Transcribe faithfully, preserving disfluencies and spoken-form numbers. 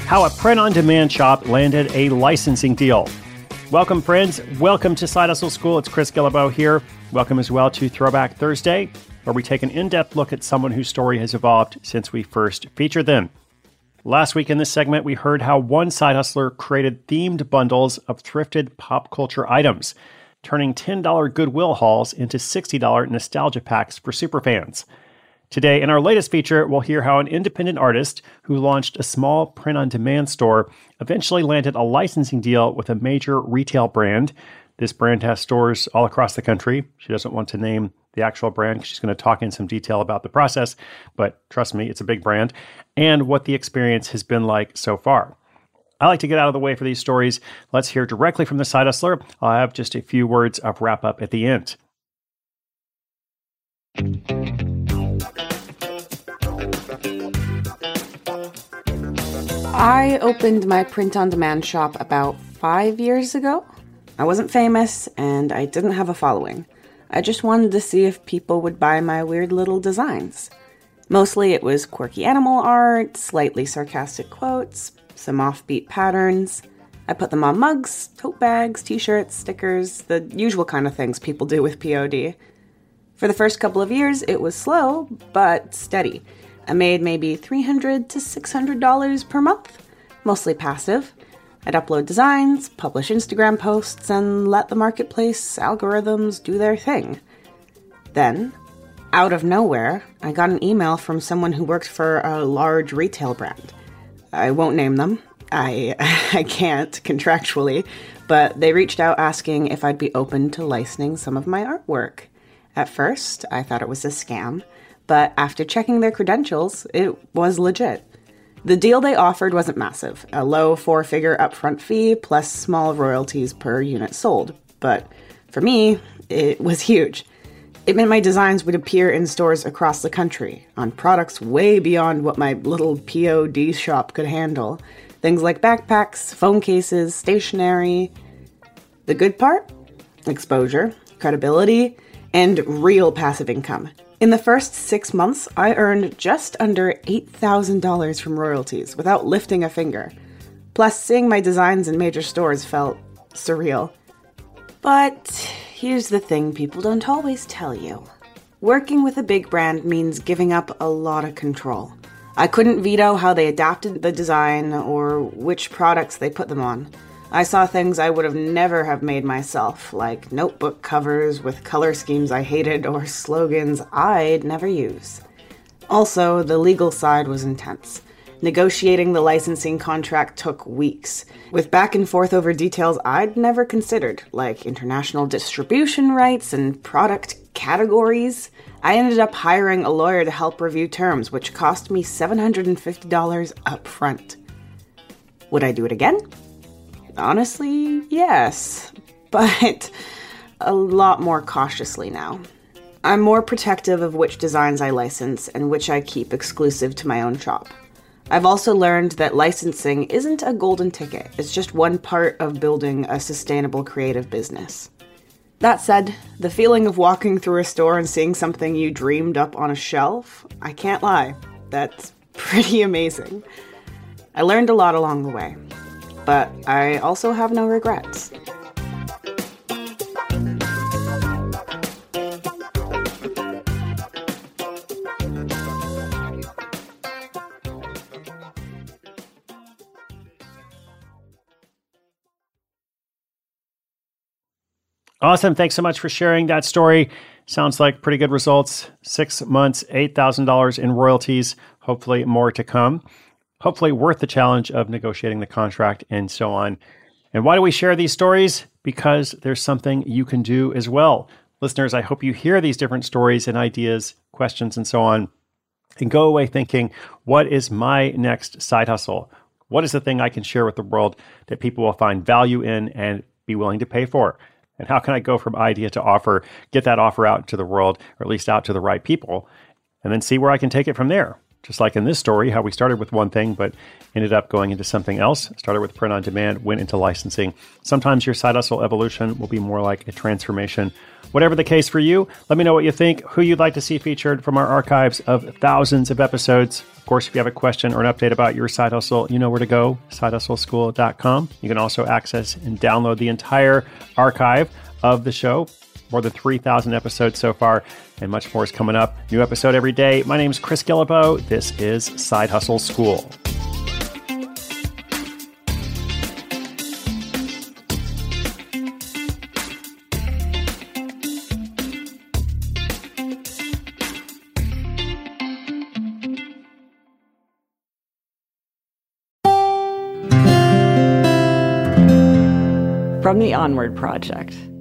how a print-on-demand shop landed a licensing deal. Welcome, friends. Welcome to Side Hustle School. It's Chris Guillebeau here. Welcome as well to Throwback Thursday, where we take an in-depth look at someone whose story has evolved since we first featured them. Last week in this segment, we heard how one side hustler created themed bundles of thrifted pop culture items, turning ten dollars Goodwill hauls into sixty dollars nostalgia packs for superfans. Today, in our latest feature, we'll hear how an independent artist who launched a small print-on-demand store eventually landed a licensing deal with a major retail brand. This brand has stores all across the country. She doesn't want to name the actual brand because she's going to talk in some detail about the process, but trust me, it's a big brand, and what the experience has been like so far. I like to get out of the way for these stories. Let's hear directly from the side hustler. I'll have just a few words of wrap up at the end. I opened my print-on-demand shop about five years ago. I wasn't famous, and I didn't have a following. I just wanted to see if people would buy my weird little designs. Mostly it was quirky animal art, slightly sarcastic quotes, some offbeat patterns. I put them on mugs, tote bags, t-shirts, stickers, the usual kind of things people do with P O D. For the first couple of years, it was slow, but steady. I made maybe three hundred to six hundred dollars per month, mostly passive. I'd upload designs, publish Instagram posts, and let the marketplace algorithms do their thing. Then, out of nowhere, I got an email from someone who worked for a large retail brand. I won't name them. I I can't contractually, but they reached out asking if I'd be open to licensing some of my artwork. At first, I thought it was a scam, but after checking their credentials, it was legit. The deal they offered wasn't massive, a low four-figure upfront fee plus small royalties per unit sold. But for me, it was huge. It meant my designs would appear in stores across the country, on products way beyond what my little P O D shop could handle. Things like backpacks, phone cases, stationery. The good part? Exposure, credibility, and real passive income. In the first six months, I earned just under eight thousand dollars from royalties without lifting a finger. Plus, seeing my designs in major stores felt surreal. But here's the thing people don't always tell you. Working with a big brand means giving up a lot of control. I couldn't veto how they adapted the design or which products they put them on. I saw things I would have never have made myself, like notebook covers with color schemes I hated or slogans I'd never use. Also, the legal side was intense. Negotiating the licensing contract took weeks, with back and forth over details I'd never considered, like international distribution rights and product categories. I ended up hiring a lawyer to help review terms, which cost me seven hundred fifty dollars up front. Would I do it again? Honestly, yes, but a lot more cautiously now. I'm more protective of which designs I license and which I keep exclusive to my own shop. I've also learned that licensing isn't a golden ticket. It's just one part of building a sustainable creative business. That said, the feeling of walking through a store and seeing something you dreamed up on a shelf, I can't lie, that's pretty amazing. I learned a lot along the way, but I also have no regrets. Awesome. Thanks so much for sharing that story. Sounds like pretty good results. Six months, eight thousand dollars in royalties, hopefully more to come. Hopefully worth the challenge of negotiating the contract and so on. And why do we share these stories? Because there's something you can do as well. Listeners, I hope you hear these different stories and ideas, questions, and so on, and go away thinking, what is my next side hustle? What is the thing I can share with the world that people will find value in and be willing to pay for? And how can I go from idea to offer, get that offer out to the world, or at least out to the right people, and then see where I can take it from there? Just like in this story, how we started with one thing, but ended up going into something else. Started with print on demand, went into licensing. Sometimes your side hustle evolution will be more like a transformation. Whatever the case for you, let me know what you think, who you'd like to see featured from our archives of thousands of episodes. Of course, if you have a question or an update about your side hustle, you know where to go, side hustle school dot com. You can also access and download the entire archive of the show. More than three thousand episodes so far, and much more is coming up. New episode every day. My name is Chris Guillebeau. This is Side Hustle School. From the Onward Project.